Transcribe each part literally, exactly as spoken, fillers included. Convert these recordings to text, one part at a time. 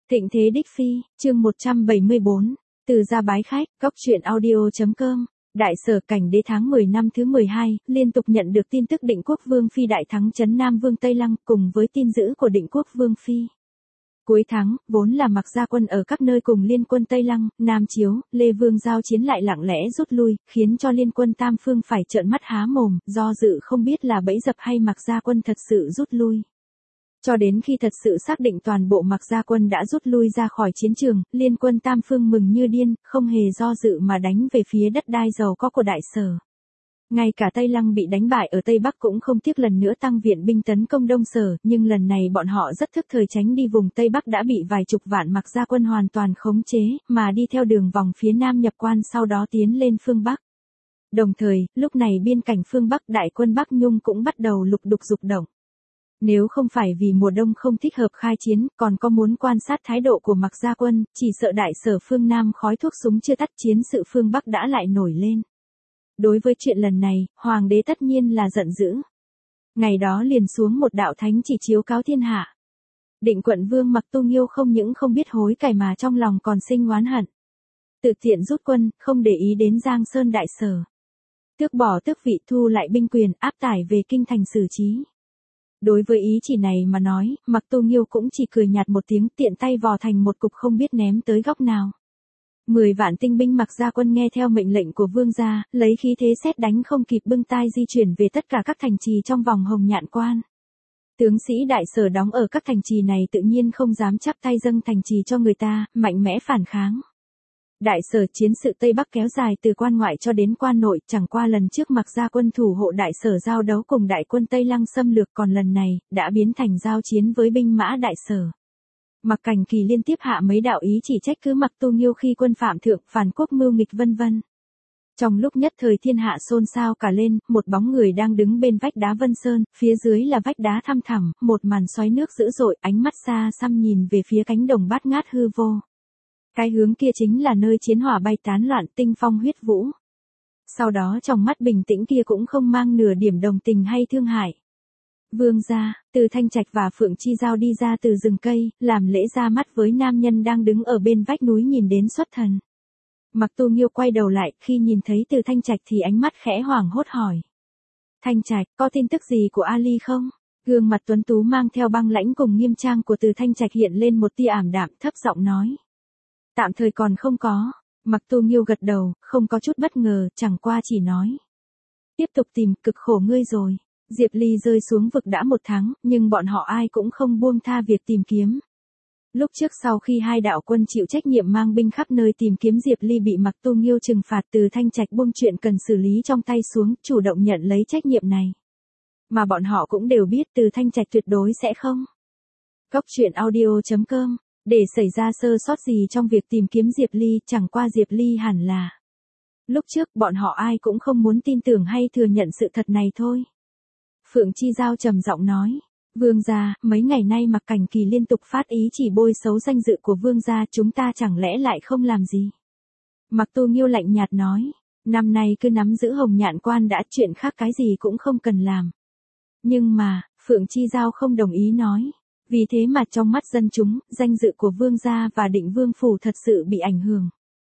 Thịnh thế đích phi, chương một trăm bảy mươi bốn, từ gia bái khách, góc truyện audio.com. Đại sở cảnh đế tháng mười năm thứ mười hai, liên tục nhận được tin tức Định Quốc Vương Phi đại thắng trấn Nam Vương Tây Lăng cùng với tin dữ của Định Quốc Vương Phi. Cuối tháng, vốn là mặc gia quân ở các nơi cùng liên quân Tây Lăng, Nam Chiếu, Lê Vương giao chiến lại lặng lẽ rút lui, khiến cho liên quân Tam Phương phải trợn mắt há mồm, do dự không biết là bẫy dập hay mặc gia quân thật sự rút lui. Cho đến khi thật sự xác định toàn bộ mặc gia quân đã rút lui ra khỏi chiến trường, liên quân Tam Phương mừng như điên, không hề do dự mà đánh về phía đất đai giàu có của đại sở. Ngay cả Tây Lăng bị đánh bại ở Tây Bắc cũng không tiếc lần nữa tăng viện binh tấn công Đông Sở, nhưng lần này bọn họ rất thức thời tránh đi vùng Tây Bắc đã bị vài chục vạn mặc gia quân hoàn toàn khống chế, mà đi theo đường vòng phía Nam nhập quan sau đó tiến lên phương Bắc. Đồng thời, lúc này biên cảnh phương Bắc đại quân Bắc Nhung cũng bắt đầu lục đục dục động. Nếu không phải vì mùa đông không thích hợp khai chiến, còn có muốn quan sát thái độ của mặc gia quân, chỉ sợ đại sở phương Nam khói thuốc súng chưa tắt chiến sự phương Bắc đã lại nổi lên. Đối với chuyện lần này, hoàng đế tất nhiên là giận dữ. Ngày đó liền xuống một đạo thánh chỉ chiếu cáo thiên hạ. Định quận vương Mặc Tu Nghiêu không những không biết hối cải mà trong lòng còn sinh oán hận. Tự tiện rút quân, không để ý đến Giang Sơn đại sở. Tước bỏ tước vị, thu lại binh quyền, áp tải về kinh thành xử trí. Đối với ý chỉ này mà nói, Mặc Tu Nghiêu cũng chỉ cười nhạt một tiếng, tiện tay vò thành một cục không biết ném tới góc nào. Mười vạn tinh binh mặc gia quân nghe theo mệnh lệnh của vương gia, lấy khí thế sét đánh không kịp bưng tai di chuyển về tất cả các thành trì trong vòng Hồng Nhạn Quan. Tướng sĩ đại sở đóng ở các thành trì này tự nhiên không dám chắp tay dâng thành trì cho người ta, mạnh mẽ phản kháng. Đại sở chiến sự Tây Bắc kéo dài từ quan ngoại cho đến quan nội, chẳng qua lần trước mặc gia quân thủ hộ đại sở giao đấu cùng đại quân Tây Lăng xâm lược, còn lần này, đã biến thành giao chiến với binh mã đại sở. Mặc Cảnh Kỳ liên tiếp hạ mấy đạo ý chỉ trách cứ Mặc Tu Nghiêu khi quân phạm thượng, phản quốc mưu nghịch vân vân. Trong lúc nhất thời thiên hạ xôn xao cả lên, một bóng người đang đứng bên vách đá Vân Sơn, phía dưới là vách đá thăm thẳm, một màn xoáy nước dữ dội, ánh mắt xa xăm nhìn về phía cánh đồng bát ngát hư vô. Cái hướng kia chính là nơi chiến hỏa bay tán loạn, tinh phong huyết vũ. Sau đó trong mắt bình tĩnh kia cũng không mang nửa điểm đồng tình hay thương hại. Vương gia, Từ Thanh Trạch và Phượng Chi Giao đi ra từ rừng cây, làm lễ ra mắt với nam nhân đang đứng ở bên vách núi nhìn đến xuất thần. Mặc Tu Nghiêu quay đầu lại, khi nhìn thấy Từ Thanh Trạch thì ánh mắt khẽ hoảng hốt hỏi. Thanh Trạch, có tin tức gì của Ali không? Gương mặt tuấn tú mang theo băng lãnh cùng nghiêm trang của Từ Thanh Trạch hiện lên một tia ảm đạm, thấp giọng nói. Tạm thời còn không có. Mặc Tu Nghiêu gật đầu, không có chút bất ngờ, chẳng qua chỉ nói. Tiếp tục tìm, cực khổ ngươi rồi. Diệp Ly rơi xuống vực đã một tháng, nhưng bọn họ ai cũng không buông tha việc tìm kiếm. Lúc trước sau khi hai đạo quân chịu trách nhiệm mang binh khắp nơi tìm kiếm Diệp Ly bị Mặc Tu Nghiêu trừng phạt, Từ Thanh Trạch buông chuyện cần xử lý trong tay xuống, chủ động nhận lấy trách nhiệm này. Mà bọn họ cũng đều biết Từ Thanh Trạch tuyệt đối sẽ không. Góc truyện audio.com. Để xảy ra sơ sót gì trong việc tìm kiếm Diệp Ly, chẳng qua Diệp Ly hẳn là. Lúc trước bọn họ ai cũng không muốn tin tưởng hay thừa nhận sự thật này thôi. Phượng Chi Giao trầm giọng nói. Vương gia, mấy ngày nay Mặc Cảnh Kỳ liên tục phát ý chỉ bôi xấu danh dự của vương gia, chúng ta chẳng lẽ lại không làm gì. Mặc Tu Nghiêu lạnh nhạt nói. Năm nay cứ nắm giữ Hồng Nhạn Quan đã, chuyện khác cái gì cũng không cần làm. Nhưng mà, Phượng Chi Giao không đồng ý nói. Vì thế mà trong mắt dân chúng, danh dự của vương gia và Định Vương phủ thật sự bị ảnh hưởng.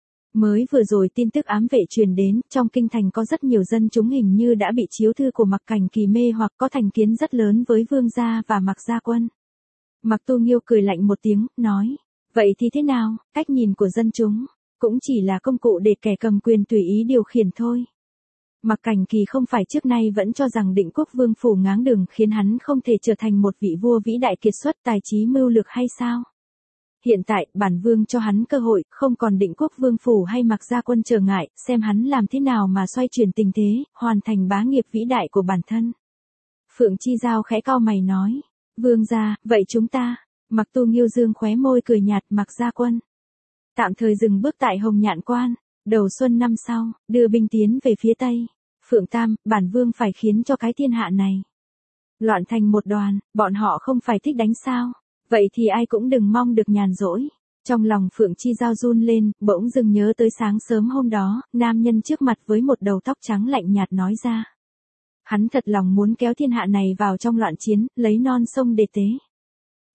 Mới vừa rồi tin tức ám vệ truyền đến, trong kinh thành có rất nhiều dân chúng hình như đã bị chiếu thư của Mặc Cảnh Kỳ mê hoặc có thành kiến rất lớn với vương gia và Mặc gia quân. Mặc Tu Nghiêu cười lạnh một tiếng, nói, vậy thì thế nào, cách nhìn của dân chúng, cũng chỉ là công cụ để kẻ cầm quyền tùy ý điều khiển thôi. Mặc Cảnh Kỳ không phải trước nay vẫn cho rằng Định Quốc Vương phủ ngáng đường khiến hắn không thể trở thành một vị vua vĩ đại kiệt xuất tài trí mưu lược hay sao? Hiện tại, bản vương cho hắn cơ hội, không còn Định Quốc Vương phủ hay Mặc gia quân trở ngại, xem hắn làm thế nào mà xoay chuyển tình thế, hoàn thành bá nghiệp vĩ đại của bản thân. Phượng Chi Giao khẽ cau mày nói, vương gia, vậy chúng ta, Mặc Tu Nghiêu dương khóe môi cười nhạt, Mặc gia quân. Tạm thời dừng bước tại Hồng Nhạn Quan. Đầu xuân năm sau, đưa binh tiến về phía Tây. Phượng Tam, bản vương phải khiến cho cái thiên hạ này loạn thành một đoàn, bọn họ không phải thích đánh sao? Vậy thì ai cũng đừng mong được nhàn rỗi. Trong lòng Phượng Chi Giao run lên, bỗng dưng nhớ tới sáng sớm hôm đó, nam nhân trước mặt với một đầu tóc trắng lạnh nhạt nói ra. Hắn thật lòng muốn kéo thiên hạ này vào trong loạn chiến, lấy non sông để tế.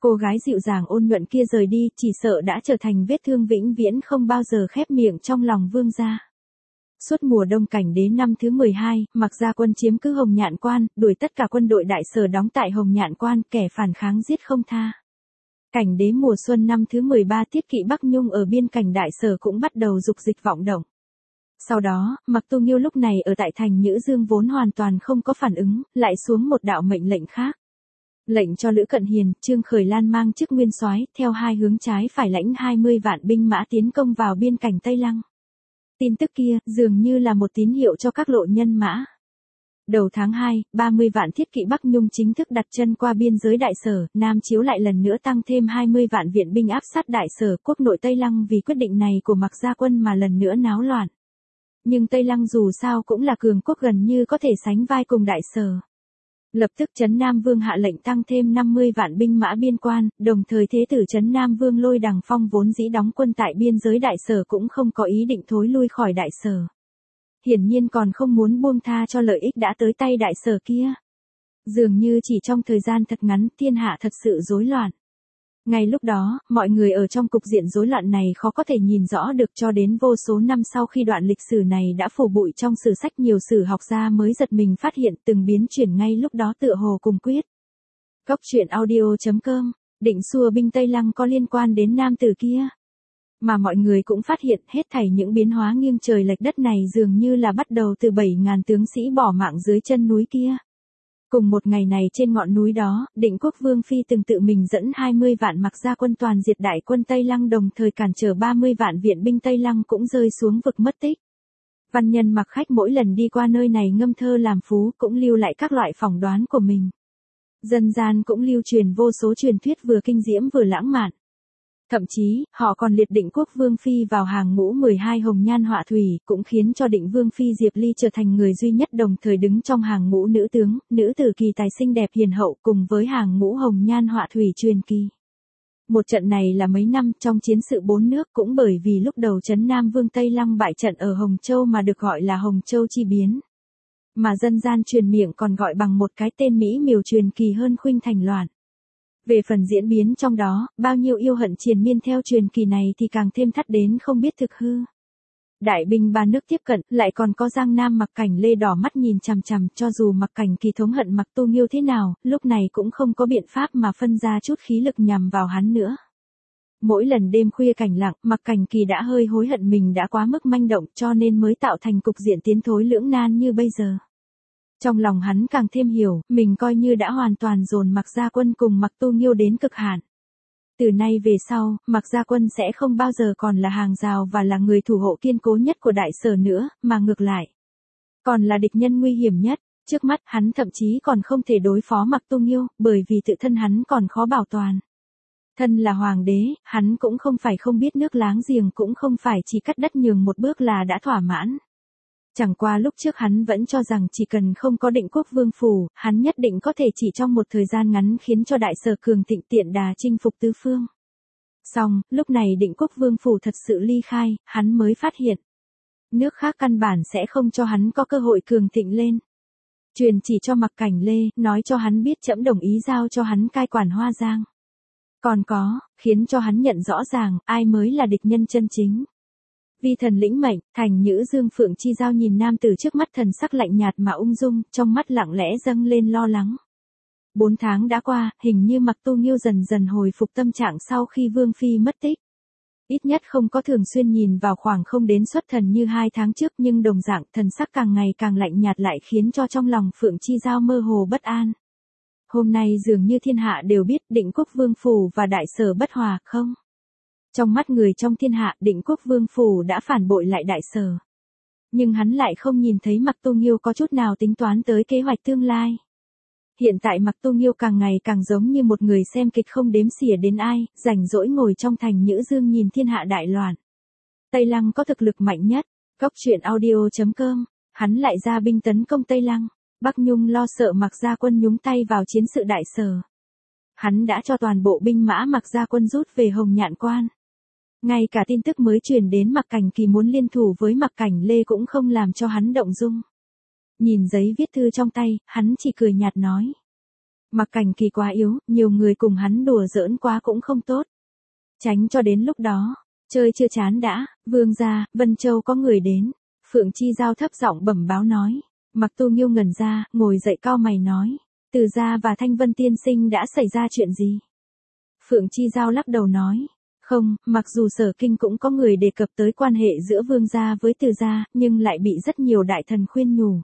Cô gái dịu dàng ôn nhuận kia rời đi, chỉ sợ đã trở thành vết thương vĩnh viễn không bao giờ khép miệng trong lòng Vương gia. Suốt mùa đông cảnh đế năm thứ mười hai, Mạc Gia Quân chiếm cứ Hồng Nhạn Quan, đuổi tất cả quân đội đại sở đóng tại Hồng Nhạn Quan, kẻ phản kháng giết không tha. Cảnh đế mùa xuân năm thứ mười ba, Tiết Kỵ Bắc Nhung ở biên cảnh đại sở cũng bắt đầu dục dịch vọng động. Sau đó, Mạc Tu Nghiêu lúc này ở tại thành Nhữ Dương vốn hoàn toàn không có phản ứng, lại xuống một đạo mệnh lệnh khác. Lệnh cho Lữ Cận Hiền, Trương Khởi Lan mang chức nguyên soái, theo hai hướng trái phải lãnh hai mươi vạn binh mã tiến công vào biên cảnh Tây Lăng. Tin tức kia, dường như là một tín hiệu cho các lộ nhân mã. Đầu tháng hai, ba mươi vạn Thiết Kỵ Bắc Nhung chính thức đặt chân qua biên giới đại sở, Nam Chiếu lại lần nữa tăng thêm hai mươi vạn viện binh áp sát đại sở, quốc nội Tây Lăng vì quyết định này của Mạc Gia Quân mà lần nữa náo loạn. Nhưng Tây Lăng dù sao cũng là cường quốc gần như có thể sánh vai cùng đại sở. Lập tức Trấn Nam Vương hạ lệnh tăng thêm năm mươi vạn binh mã biên quan, đồng thời thế tử Trấn Nam Vương Lôi Đằng Phong vốn dĩ đóng quân tại biên giới đại sở cũng không có ý định thối lui khỏi đại sở. Hiển nhiên còn không muốn buông tha cho lợi ích đã tới tay đại sở kia. Dường như chỉ trong thời gian thật ngắn, thiên hạ thật sự rối loạn. Ngay lúc đó, mọi người ở trong cục diện rối loạn này khó có thể nhìn rõ được cho đến vô số năm sau khi đoạn lịch sử này đã phủ bụi trong sử sách, nhiều sử học gia mới giật mình phát hiện từng biến chuyển ngay lúc đó tựa hồ cùng quyết. Góc truyện audio chấm com, định xua binh Tây Lăng có liên quan đến nam tử kia. Mà mọi người cũng phát hiện hết thảy những biến hóa nghiêng trời lệch đất này dường như là bắt đầu từ bảy ngàn tướng sĩ bỏ mạng dưới chân núi kia. Cùng một ngày này trên ngọn núi đó, Định Quốc Vương Phi từng tự mình dẫn hai mươi vạn Mạc Gia Quân toàn diệt đại quân Tây Lăng, đồng thời cản trở ba mươi vạn viện binh Tây Lăng cũng rơi xuống vực mất tích. Văn nhân mặc khách mỗi lần đi qua nơi này ngâm thơ làm phú cũng lưu lại các loại phỏng đoán của mình. Dân gian cũng lưu truyền vô số truyền thuyết vừa kinh diễm vừa lãng mạn. Thậm chí, họ còn liệt Định Quốc Vương Phi vào hàng ngũ mười hai hồng nhan họa thủy, cũng khiến cho Định Vương Phi Diệp Ly trở thành người duy nhất đồng thời đứng trong hàng ngũ nữ tướng, nữ tử kỳ tài xinh đẹp hiền hậu cùng với hàng ngũ hồng nhan họa thủy truyền kỳ. Một trận này là mấy năm trong chiến sự bốn nước, cũng bởi vì lúc đầu Trấn Nam Vương Tây Lăng bại trận ở Hồng Châu mà được gọi là Hồng Châu chi biến. Mà dân gian truyền miệng còn gọi bằng một cái tên mỹ miều truyền kỳ hơn Khuynh Thành loạn. Về phần diễn biến trong đó, bao nhiêu yêu hận triền miên theo truyền kỳ này thì càng thêm thắt đến không biết thực hư. Đại binh ba nước tiếp cận, lại còn có Giang Nam Mặc Cảnh Lê đỏ mắt nhìn chằm chằm, cho dù Mặc Cảnh Kỳ thống hận Mạc Tu Nghiêu thế nào, lúc này cũng không có biện pháp mà phân ra chút khí lực nhằm vào hắn nữa. Mỗi lần đêm khuya cảnh lặng, Mạc Cảnh Kỳ đã hơi hối hận mình đã quá mức manh động, cho nên mới tạo thành cục diện tiến thối lưỡng nan như bây giờ. Trong lòng hắn càng thêm hiểu, mình coi như đã hoàn toàn dồn Mạc Gia Quân cùng Mạc Tu Nghiêu đến cực hạn. Từ nay về sau, Mạc Gia Quân sẽ không bao giờ còn là hàng rào và là người thủ hộ kiên cố nhất của đại sở nữa, mà ngược lại. Còn là địch nhân nguy hiểm nhất, trước mắt hắn thậm chí còn không thể đối phó Mạc Tu Nghiêu, bởi vì tự thân hắn còn khó bảo toàn. Thân là hoàng đế, hắn cũng không phải không biết nước láng giềng, cũng không phải chỉ cắt đất nhường một bước là đã thỏa mãn. Chẳng qua lúc trước hắn vẫn cho rằng chỉ cần không có Định Quốc Vương phủ, hắn nhất định có thể chỉ trong một thời gian ngắn khiến cho đại sở cường thịnh tiện đà chinh phục tứ phương. Song, lúc này Định Quốc Vương phủ thật sự ly khai, hắn mới phát hiện. Nước khác căn bản sẽ không cho hắn có cơ hội cường thịnh lên. Truyền chỉ cho Mạc Cảnh Lê, nói cho hắn biết trẫm đồng ý giao cho hắn cai quản Hoa Giang. Còn có, khiến cho hắn nhận rõ ràng, ai mới là địch nhân chân chính. Vi thần lĩnh mệnh, thành Nhữ Dương Phượng Chi Giao nhìn nam tử trước mắt thần sắc lạnh nhạt mà ung dung, trong mắt lặng lẽ dâng lên lo lắng. Bốn tháng đã qua, hình như Mạc Tu Nghiêu dần dần hồi phục tâm trạng sau khi Vương Phi mất tích. Ít nhất không có thường xuyên nhìn vào khoảng không đến xuất thần như hai tháng trước, nhưng đồng dạng thần sắc càng ngày càng lạnh nhạt lại khiến cho trong lòng Phượng Chi Giao mơ hồ bất an. Hôm nay dường như thiên hạ đều biết Định Quốc Vương phủ và đại sở bất hòa, không? Trong mắt người trong thiên hạ, Định Quốc Vương phủ đã phản bội lại đại sở. Nhưng hắn lại không nhìn thấy Mạc Tu Nghiêu có chút nào tính toán tới kế hoạch tương lai. Hiện tại Mạc Tu Nghiêu càng ngày càng giống như một người xem kịch không đếm xỉa đến ai, rảnh rỗi ngồi trong thành Nhữ Dương nhìn thiên hạ đại loạn. Tây Lăng có thực lực mạnh nhất, góc truyện audio chấm com, hắn lại ra binh tấn công Tây Lăng. Bắc Nhung lo sợ Mạc Gia Quân nhúng tay vào chiến sự đại sở. Hắn đã cho toàn bộ binh mã Mạc Gia Quân rút về Hồng Nhạn Quan. Ngay cả tin tức mới truyền đến Mạc Cảnh Kỳ muốn liên thủ với Mạc Cảnh Lê cũng không làm cho hắn động dung. Nhìn giấy viết thư trong tay, hắn chỉ cười nhạt nói. Mặc Cảnh Kỳ quá yếu, nhiều người cùng hắn đùa giỡn quá cũng không tốt. Tránh cho đến lúc đó, chơi chưa chán đã, vương gia, Vân Châu có người đến. Phượng Chi Giao thấp giọng bẩm báo nói. Mặc Tu Nghiêu ngẩn ra, ngồi dậy cau mày nói. Từ gia và Thanh Vân tiên sinh đã xảy ra chuyện gì? Phượng Chi Giao lắc đầu nói. Không, mặc dù Sở Kinh cũng có người đề cập tới quan hệ giữa vương gia với Từ gia, nhưng lại bị rất nhiều đại thần khuyên nhủ.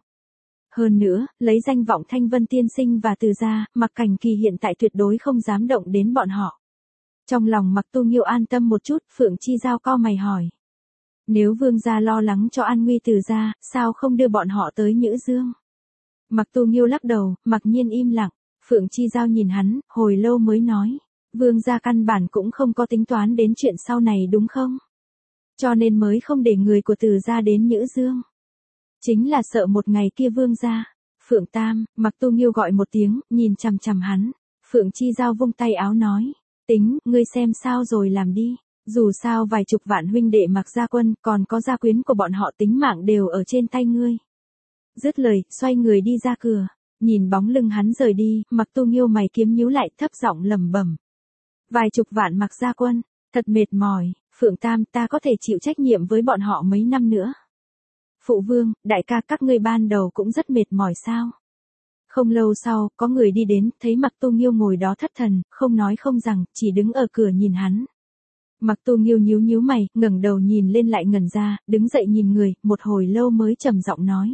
Hơn nữa, lấy danh vọng Thanh Vân tiên sinh và Từ gia, Mặc Cảnh Kỳ hiện tại tuyệt đối không dám động đến bọn họ. Trong lòng Mặc Tu Nghiêu an tâm một chút, Phượng Chi Giao cau mày hỏi. Nếu vương gia lo lắng cho an nguy Từ gia, sao không đưa bọn họ tới Nhữ Dương? Mặc Tu Nghiêu lắc đầu, mặc nhiên im lặng. Phượng Chi Giao nhìn hắn, hồi lâu mới nói. Vương gia căn bản cũng không có tính toán đến chuyện sau này đúng không? Cho nên mới không để người của Từ gia đến Nhữ Dương. Chính là sợ một ngày kia vương gia. Phượng Tam, Mặc Tu Nghiêu gọi một tiếng, nhìn chằm chằm hắn. Phượng Chi Giao vung tay áo nói. Tính, ngươi xem sao rồi làm đi. Dù sao vài chục vạn huynh đệ Mặc gia quân, còn có gia quyến của bọn họ tính mạng đều ở trên tay ngươi. Dứt lời, xoay người đi ra cửa. Nhìn bóng lưng hắn rời đi, Mặc Tu Nghiêu mày kiếm nhíu lại, thấp giọng lẩm bẩm. Vài chục vạn Mặc gia quân, thật mệt mỏi. Phượng Tam, ta có thể chịu trách nhiệm với bọn họ mấy năm nữa. Phụ vương, đại ca các ngươi ban đầu cũng rất mệt mỏi sao? Không lâu sau, có người đi đến, thấy Mặc Tu Nghiêu ngồi đó thất thần, không nói không rằng, chỉ đứng ở cửa nhìn hắn. Mặc Tu Nghiêu nhíu nhíu mày, ngẩng đầu nhìn lên lại ngẩn ra, đứng dậy nhìn người, một hồi lâu mới trầm giọng nói.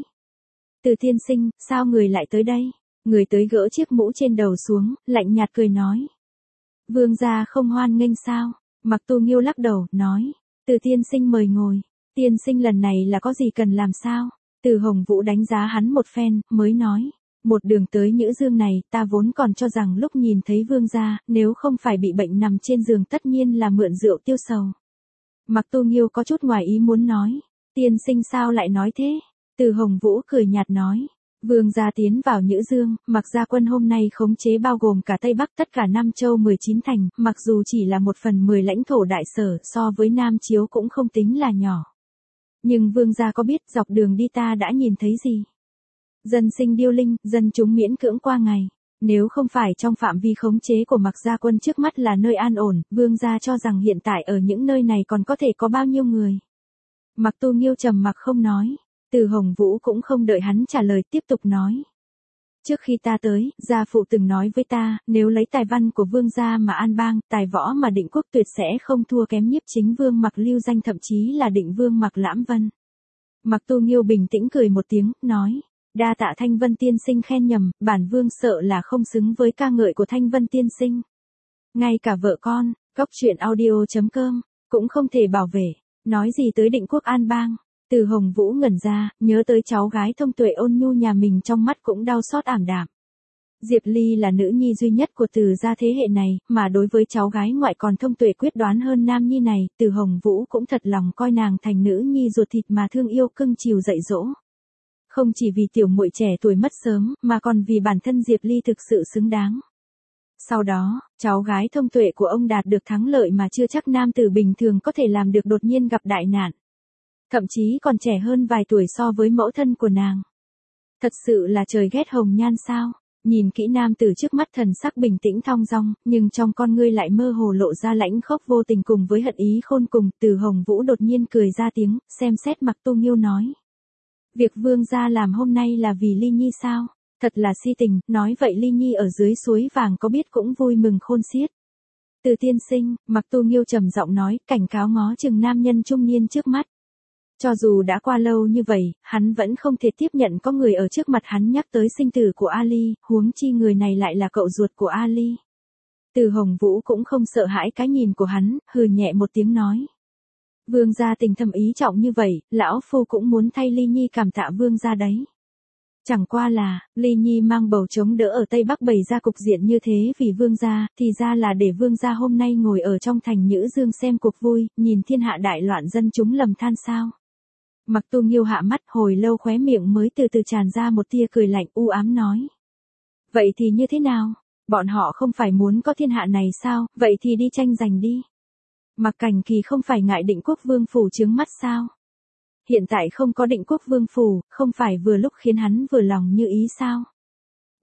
Từ tiên sinh, sao người lại tới đây? Người tới gỡ chiếc mũ trên đầu xuống, lạnh nhạt cười nói. Vương gia không hoan nghênh sao? Mặc Tu Nghiêu lắc đầu, nói. Từ tiên sinh mời ngồi. Tiên sinh lần này là có gì cần làm sao? Từ Hồng Vũ đánh giá hắn một phen, mới nói. Một đường tới Nhữ Dương này, ta vốn còn cho rằng lúc nhìn thấy vương gia, nếu không phải bị bệnh nằm trên giường tất nhiên là mượn rượu tiêu sầu. Mặc Tu Nghiêu có chút ngoài ý muốn nói. Tiên sinh sao lại nói thế? Từ Hồng Vũ cười nhạt nói. Vương gia tiến vào Nhữ Dương, Mặc gia quân hôm nay khống chế bao gồm cả Tây Bắc tất cả Nam Châu mười chín thành, mặc dù chỉ là một phần mười lãnh thổ đại sở so với Nam Chiếu cũng không tính là nhỏ. Nhưng vương gia có biết dọc đường đi ta đã nhìn thấy gì? Dân sinh điêu linh, dân chúng miễn cưỡng qua ngày. Nếu không phải trong phạm vi khống chế của Mặc gia quân trước mắt là nơi an ổn, vương gia cho rằng hiện tại ở những nơi này còn có thể có bao nhiêu người. Mặc Tu Nghiêu trầm mặc không nói. Từ Hồng Vũ cũng không đợi hắn trả lời, tiếp tục nói. Trước khi ta tới, gia phụ từng nói với ta, nếu lấy tài văn của vương gia mà an bang, tài võ mà định quốc tuyệt sẽ không thua kém Nhiếp Chính Vương Mặc Lưu Danh, thậm chí là Định Vương Mặc Lãm Vân. Mặc Tu Nghiêu bình tĩnh cười một tiếng, nói. Đa tạ Thanh Vân tiên sinh khen nhầm, bản vương sợ là không xứng với ca ngợi của Thanh Vân tiên sinh. Ngay cả vợ con, góc truyện audio chấm com, cũng không thể bảo vệ. Nói gì tới định quốc an bang. Từ Hồng Vũ ngẩn ra, nhớ tới cháu gái thông tuệ ôn nhu nhà mình, trong mắt cũng đau xót ảm đạm. Diệp Ly là nữ nhi duy nhất của Từ gia thế hệ này, mà đối với cháu gái ngoại còn thông tuệ quyết đoán hơn nam nhi này, Từ Hồng Vũ cũng thật lòng coi nàng thành nữ nhi ruột thịt mà thương yêu cưng chiều dạy dỗ. Không chỉ vì tiểu muội trẻ tuổi mất sớm, mà còn vì bản thân Diệp Ly thực sự xứng đáng. Sau đó, cháu gái thông tuệ của ông đạt được thắng lợi mà chưa chắc nam tử bình thường có thể làm được, đột nhiên gặp đại nạn. Thậm chí còn trẻ hơn vài tuổi so với mẫu thân của nàng. Thật sự là trời ghét hồng nhan sao? Nhìn kỹ nam tử trước mắt thần sắc bình tĩnh thong dong, nhưng trong con ngươi lại mơ hồ lộ ra lãnh khốc vô tình cùng với hận ý khôn cùng. Từ Hồng Vũ đột nhiên cười ra tiếng, xem xét Mặc Tu Nghiêu nói. Việc vương gia làm hôm nay là vì Ly Nhi sao? Thật là si tình, nói vậy Ly Nhi ở dưới suối vàng có biết cũng vui mừng khôn xiết. Từ tiên sinh, Mặc Tu Nghiêu trầm giọng nói, cảnh cáo ngó chừng nam nhân trung niên trước mắt. Cho dù đã qua lâu như vậy, hắn vẫn không thể tiếp nhận có người ở trước mặt hắn nhắc tới sinh tử của Ali, huống chi người này lại là cậu ruột của Ali. Từ Hồng Vũ cũng không sợ hãi cái nhìn của hắn, hừ nhẹ một tiếng nói. Vương gia tình thầm ý trọng như vậy, lão phu cũng muốn thay Ly Nhi cảm tạ vương gia đấy. Chẳng qua là, Ly Nhi mang bầu chống đỡ ở Tây Bắc bày ra cục diện như thế vì vương gia, thì ra là để vương gia hôm nay ngồi ở trong thành Nhữ Dương xem cuộc vui, nhìn thiên hạ đại loạn dân chúng lầm than sao. Mặc Tu Nghiêu hạ mắt, hồi lâu khóe miệng mới từ từ tràn ra một tia cười lạnh u ám nói. Vậy thì như thế nào? Bọn họ không phải muốn có thiên hạ này sao? Vậy thì đi tranh giành đi. Mặc Cảnh Kỳ không phải ngại Định Quốc Vương phủ chướng mắt sao? Hiện tại không có Định Quốc Vương phủ, không phải vừa lúc khiến hắn vừa lòng như ý sao?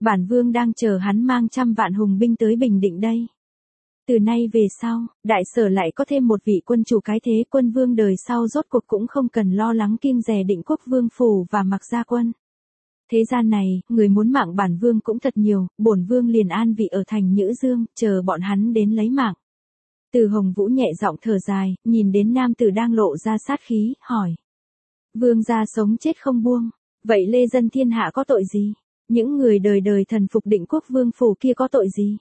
Bản vương đang chờ hắn mang trăm vạn hùng binh tới Bình Định đây. Từ nay về sau, đại sở lại có thêm một vị quân chủ cái thế, quân vương đời sau rốt cuộc cũng không cần lo lắng kiêng dè Định Quốc vương phủ và Mặc gia quân. Thế gian này, người muốn mạng bản vương cũng thật nhiều, bổn vương liền an vị ở thành Nhữ Dương, chờ bọn hắn đến lấy mạng. Từ Hồng Vũ nhẹ giọng thở dài, nhìn đến nam tử đang lộ ra sát khí, hỏi. Vương gia sống chết không buông, vậy lê dân thiên hạ có tội gì? Những người đời đời thần phục Định Quốc vương phủ kia có tội gì?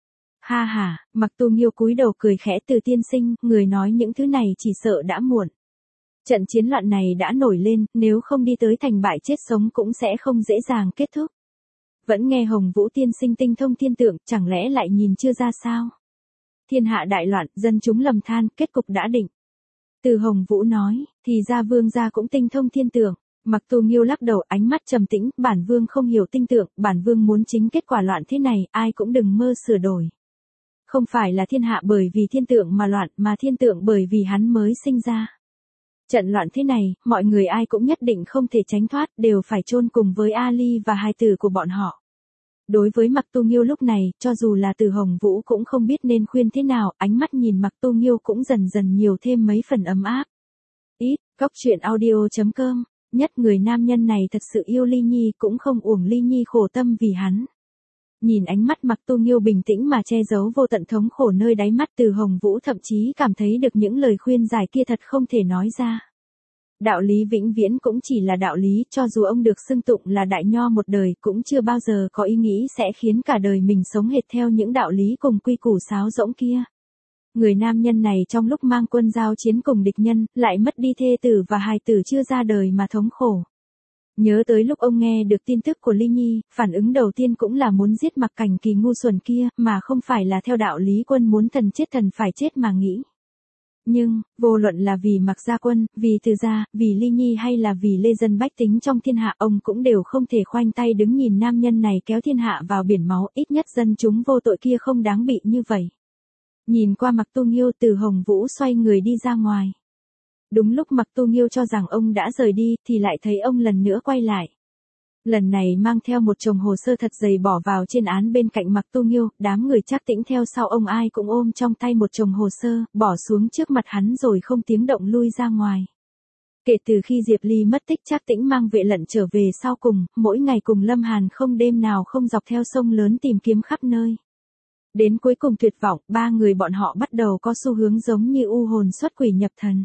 Ha ha, Mặc Tu Nghiêu cúi đầu cười khẽ, Từ tiên sinh, người nói những thứ này chỉ sợ đã muộn. Trận chiến loạn này đã nổi lên, nếu không đi tới thành bại chết sống cũng sẽ không dễ dàng kết thúc. Vẫn nghe Hồng Vũ tiên sinh tinh thông thiên tượng, chẳng lẽ lại nhìn chưa ra sao? Thiên hạ đại loạn, dân chúng lầm than, kết cục đã định. Từ Hồng Vũ nói, thì ra vương gia cũng tinh thông thiên tượng. Mặc Tu Nghiêu lắc đầu, ánh mắt trầm tĩnh, bản vương không hiểu tinh tượng, bản vương muốn chính kết quả loạn thế này, ai cũng đừng mơ sửa đổi. Không phải là thiên hạ bởi vì thiên tượng mà loạn, mà thiên tượng bởi vì hắn mới sinh ra. Trận loạn thế này, mọi người ai cũng nhất định không thể tránh thoát, đều phải chôn cùng với Ali và hài tử của bọn họ. Đối với Mặc Tu Nghiêu lúc này, cho dù là Từ Hồng Vũ cũng không biết nên khuyên thế nào, ánh mắt nhìn Mặc Tu Nghiêu cũng dần dần nhiều thêm mấy phần ấm áp. Ít, góc truyện audio chấm com, nhất người nam nhân này thật sự yêu Ly Nhi, cũng không uổng Ly Nhi khổ tâm vì hắn. Nhìn ánh mắt Mặc Tu Nghiêu bình tĩnh mà che giấu vô tận thống khổ nơi đáy mắt, Từ Hồng Vũ thậm chí cảm thấy được những lời khuyên giải kia thật không thể nói ra. Đạo lý vĩnh viễn cũng chỉ là đạo lý, cho dù ông được xưng tụng là đại nho một đời cũng chưa bao giờ có ý nghĩ sẽ khiến cả đời mình sống hệt theo những đạo lý cùng quy củ sáo rỗng kia. Người nam nhân này trong lúc mang quân giao chiến cùng địch nhân, lại mất đi thê tử và hài tử chưa ra đời mà thống khổ. Nhớ tới lúc ông nghe được tin tức của Ly Nhi, phản ứng đầu tiên cũng là muốn giết Mặc Cảnh Kỳ ngu xuẩn kia, mà không phải là theo đạo lý quân muốn thần chết thần phải chết mà nghĩ. Nhưng, vô luận là vì Mặc gia quân, vì Từ gia, vì Ly Nhi hay là vì lê dân bách tính trong thiên hạ, ông cũng đều không thể khoanh tay đứng nhìn nam nhân này kéo thiên hạ vào biển máu, ít nhất dân chúng vô tội kia không đáng bị như vậy. Nhìn qua Mặc Tu Nghiêu, Từ Hồng Vũ xoay người đi ra ngoài. Đúng lúc Mặc Tu Nghiêu cho rằng ông đã rời đi, thì lại thấy ông lần nữa quay lại. Lần này mang theo một chồng hồ sơ thật dày bỏ vào trên án bên cạnh Mặc Tu Nghiêu, đám người Trác Tĩnh theo sau ông ai cũng ôm trong tay một chồng hồ sơ, bỏ xuống trước mặt hắn rồi không tiếng động lui ra ngoài. Kể từ khi Diệp Ly mất tích, Trác Tĩnh mang vệ lận trở về sau cùng, mỗi ngày cùng Lâm Hàn không đêm nào không dọc theo sông lớn tìm kiếm khắp nơi. Đến cuối cùng tuyệt vọng, ba người bọn họ bắt đầu có xu hướng giống như u hồn xuất quỷ nhập thần.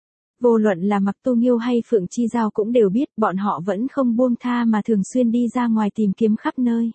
Vô luận là Mặc Tu Nghiêu hay Phượng Chi Giao cũng đều biết bọn họ vẫn không buông tha mà thường xuyên đi ra ngoài tìm kiếm khắp nơi.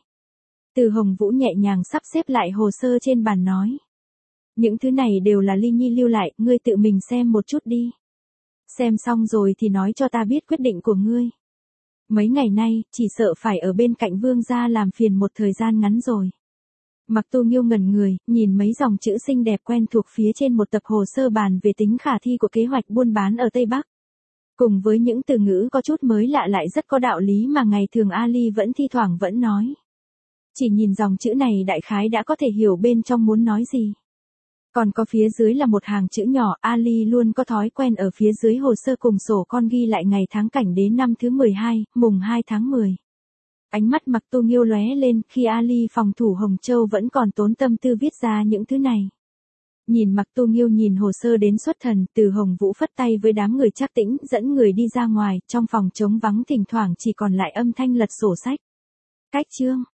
Từ Hồng Vũ nhẹ nhàng sắp xếp lại hồ sơ trên bàn nói. Những thứ này đều là Ly Nhi lưu lại, ngươi tự mình xem một chút đi. Xem xong rồi thì nói cho ta biết quyết định của ngươi. Mấy ngày nay, chỉ sợ phải ở bên cạnh vương gia làm phiền một thời gian ngắn rồi. Mặc Tu Nghiêu ngẩn người, nhìn mấy dòng chữ xinh đẹp quen thuộc phía trên một tập hồ sơ bàn về tính khả thi của kế hoạch buôn bán ở Tây Bắc. Cùng với những từ ngữ có chút mới lạ lại rất có đạo lý mà ngày thường Ali vẫn thi thoảng vẫn nói. Chỉ nhìn dòng chữ này đại khái đã có thể hiểu bên trong muốn nói gì. Còn có phía dưới là một hàng chữ nhỏ, Ali luôn có thói quen ở phía dưới hồ sơ cùng sổ con ghi lại ngày tháng cảnh đế năm thứ mười hai, mùng hai tháng mười. Ánh mắt Mặc Tu Nghiêu lóe lên khi Ali phòng thủ Hồng Châu vẫn còn tốn tâm tư viết ra những thứ này. Nhìn Mặc Tu Nghiêu nhìn hồ sơ đến xuất thần, Từ Hồng Vũ phất tay với đám người Trác Tĩnh dẫn người đi ra ngoài, trong phòng trống vắng thỉnh thoảng chỉ còn lại âm thanh lật sổ sách. Cách chương